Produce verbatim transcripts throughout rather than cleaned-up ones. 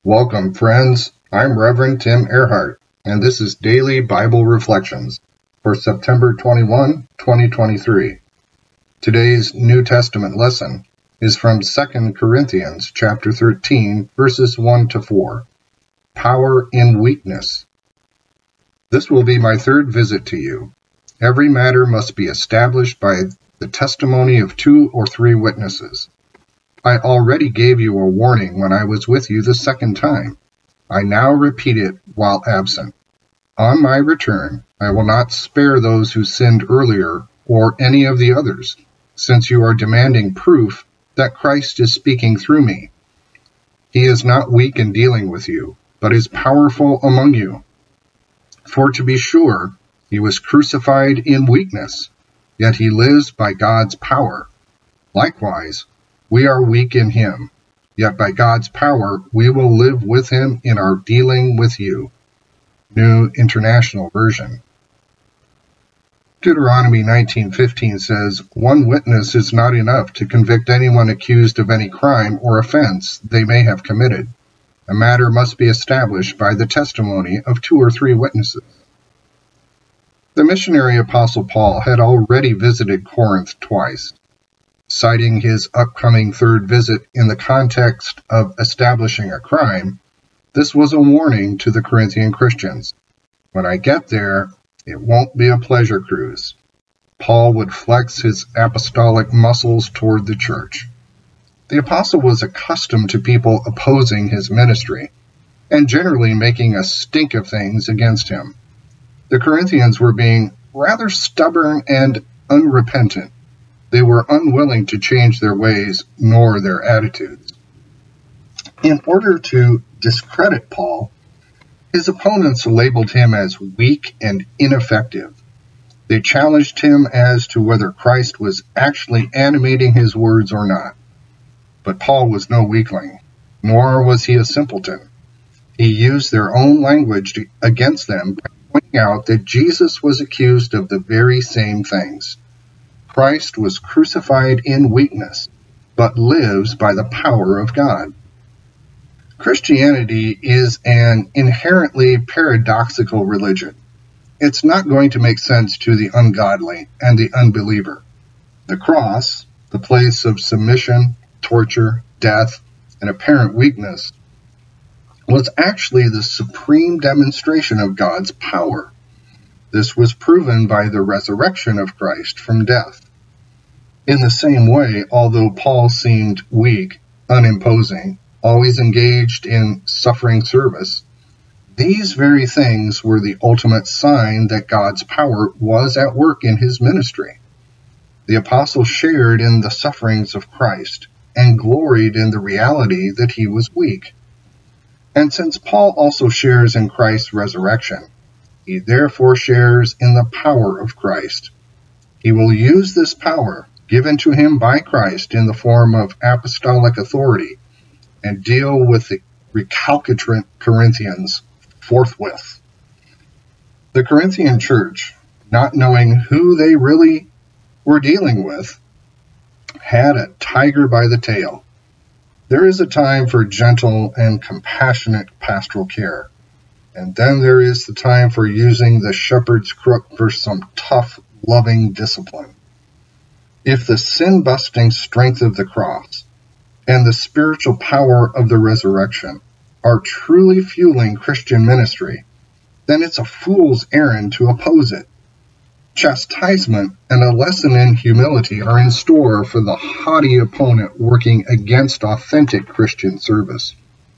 Welcome, friends. I'm Reverend Tim Earhart, and this is Daily Bible Reflections for September twenty-first, twenty twenty-three. Today's New Testament lesson is from Second Corinthians chapter thirteen, verses one to four. Power in weakness. This will be my third visit to you. Every matter must be established by the testimony of two or three witnesses. I already gave you a warning when I was with you the second time. I now repeat it while absent. On my return, I will not spare those who sinned earlier or any of the others, since you are demanding proof that Christ is speaking through me. He is not weak in dealing with you, but is powerful among you. For to be sure, he was crucified in weakness, yet he lives by God's power. Likewise, we are weak in him, yet by God's power we will live with him in our dealing with you. New International Version. Deuteronomy nineteen fifteen says, "One witness is not enough to convict anyone accused of any crime or offense they may have committed. A matter must be established by the testimony of two or three witnesses." The missionary apostle Paul had already visited Corinth twice. Citing his upcoming third visit in the context of establishing a crime, this was a warning to the Corinthian Christians. When I get there, it won't be a pleasure cruise. Paul would flex his apostolic muscles toward the church. The apostle was accustomed to people opposing his ministry, and generally making a stink of things against him. The Corinthians were being rather stubborn and unrepentant. They were unwilling to change their ways nor their attitudes. In order to discredit Paul, his opponents labeled him as weak and ineffective. They challenged him as to whether Christ was actually animating his words or not. But Paul was no weakling, nor was he a simpleton. He used their own language to, against them by pointing out that Jesus was accused of the very same things. Christ was crucified in weakness, but lives by the power of God. Christianity is an inherently paradoxical religion. It's not going to make sense to the ungodly and the unbeliever. The cross, the place of submission, torture, death, and apparent weakness, was actually the supreme demonstration of God's power. This was proven by the resurrection of Christ from death. In the same way, although Paul seemed weak, unimposing, always engaged in suffering service, these very things were the ultimate sign that God's power was at work in his ministry. The apostle shared in the sufferings of Christ and gloried in the reality that he was weak. And since Paul also shares in Christ's resurrection, he therefore shares in the power of Christ. He will use this power given to him by Christ in the form of apostolic authority and deal with the recalcitrant Corinthians forthwith. The Corinthian church, not knowing who they really were dealing with, had a tiger by the tail. There is a time for gentle and compassionate pastoral care, and then there is the time for using the shepherd's crook for some tough, loving discipline. If the sin-busting strength of the cross and the spiritual power of the resurrection are truly fueling Christian ministry, then it's a fool's errand to oppose it. Chastisement and a lesson in humility are in store for the haughty opponent working against authentic Christian service.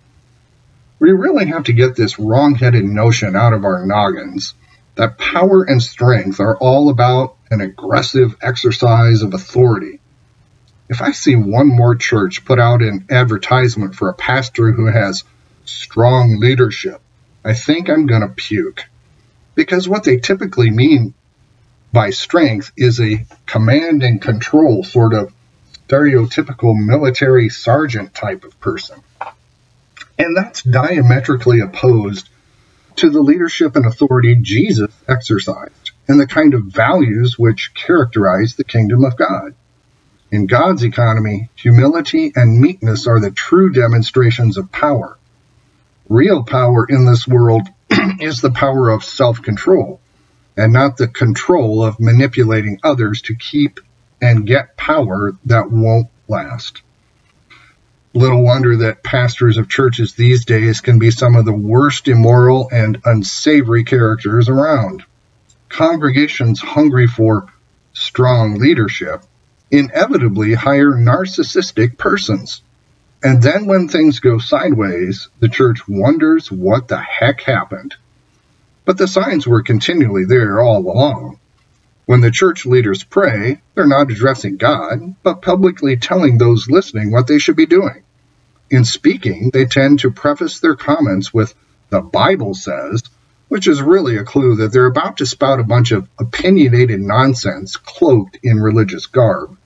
We really have to get this wrong-headed notion out of our noggins that power and strength are all about an aggressive exercise of authority. If I see one more church put out an advertisement for a pastor who has strong leadership, I think I'm going to puke. Because what they typically mean by strength is a command and control sort of stereotypical military sergeant type of person. And that's diametrically opposed to the leadership and authority Jesus exercised and the kind of values which characterize the kingdom of God. In God's economy, humility and meekness are the true demonstrations of power. Real power in this world is the power of self-control, and not the control of manipulating others to keep and get power that won't last. Little wonder that pastors of churches these days can be some of the worst immoral and unsavory characters around. Congregations hungry for strong leadership inevitably hire narcissistic persons. And then when things go sideways, the church wonders what the heck happened. But the signs were continually there all along. When the church leaders pray, they're not addressing God, but publicly telling those listening what they should be doing. In speaking, they tend to preface their comments with, "the Bible says," which is really a clue that they're about to spout a bunch of opinionated nonsense cloaked in religious garb.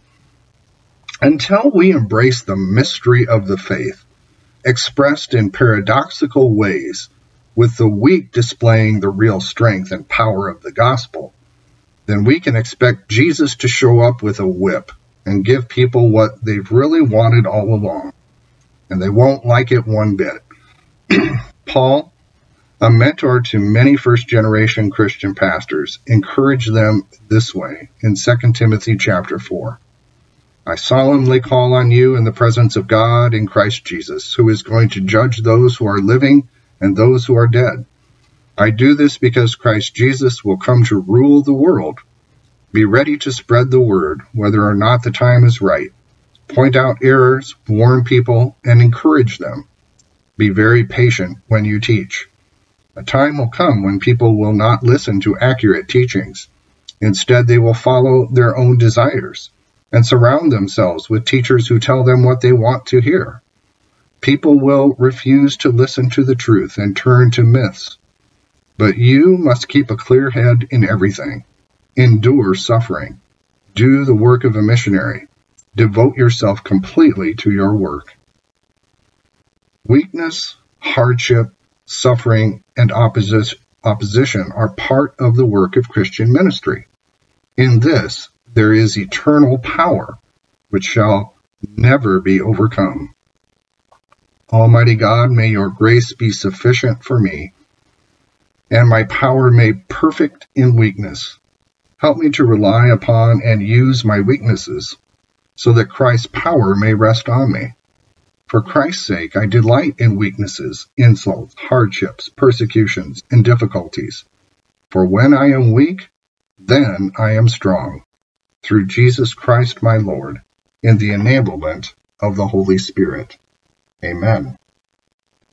Until we embrace the mystery of the faith, expressed in paradoxical ways, with the weak displaying the real strength and power of the gospel, then we can expect Jesus to show up with a whip and give people what they've really wanted all along. And they won't like it one bit. Paul, a mentor to many first-generation Christian pastors, encouraged them this way in Second Timothy chapter four. "I solemnly call on you in the presence of God in Christ Jesus, who is going to judge those who are living and those who are dead. I do this because Christ Jesus will come to rule the world. Be ready to spread the word, whether or not the time is right. Point out errors, warn people, and encourage them. Be very patient when you teach. A time will come when people will not listen to accurate teachings. Instead, they will follow their own desires and surround themselves with teachers who tell them what they want to hear. People will refuse to listen to the truth and turn to myths. But you must keep a clear head in everything. Endure suffering. Do the work of a missionary. Devote yourself completely to your work." Weakness, hardship, suffering, and opposi- opposition are part of the work of Christian ministry. In this, there is eternal power, which shall never be overcome. Almighty God, may your grace be sufficient for me, and my power made perfect in weakness. Help me to rely upon and use my weaknesses, so that Christ's power may rest on me. For Christ's sake, I delight in weaknesses, insults, hardships, persecutions, and difficulties. For when I am weak, then I am strong. Through Jesus Christ my Lord, in the enablement of the Holy Spirit. Amen.